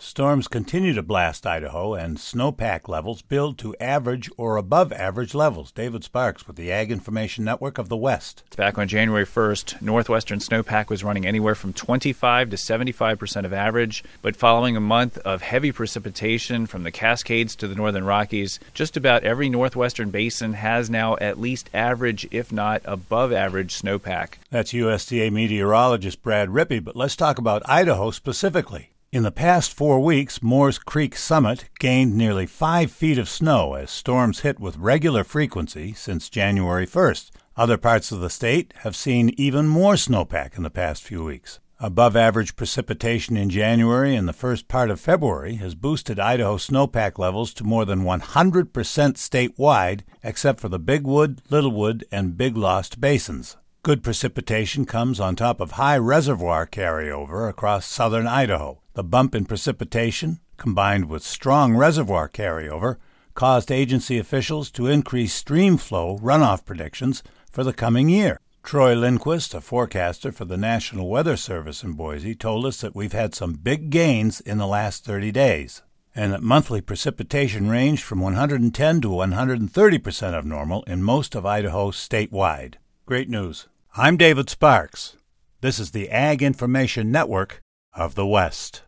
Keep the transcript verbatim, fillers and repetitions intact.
Storms continue to blast Idaho, and snowpack levels build to average or above average levels. David Sparks with the Ag Information Network of the West. Back on January first, northwestern snowpack was running anywhere from twenty-five to seventy-five percent of average, but following a month of heavy precipitation from the Cascades to the northern Rockies, just about every northwestern basin has now at least average, if not above average, snowpack. That's U S D A meteorologist Brad Rippey, but let's talk about Idaho specifically. In the past four weeks, Moores Creek Summit gained nearly five feet of snow as storms hit with regular frequency since January first. Other parts of the state have seen even more snowpack in the past few weeks. Above-average precipitation in January and the first part of February has boosted Idaho snowpack levels to more than one hundred percent statewide, except for the Big Wood, Little Wood, and Big Lost basins. Good precipitation comes on top of high reservoir carryover across southern Idaho. The bump in precipitation, combined with strong reservoir carryover, caused agency officials to increase stream flow runoff predictions for the coming year. Troy Lindquist, a forecaster for the National Weather Service in Boise, told us that we've had some big gains in the last thirty days, and that monthly precipitation ranged from one hundred ten to one hundred thirty percent of normal in most of Idaho statewide. Great news. I'm David Sparks. This is the Ag Information Network of the West.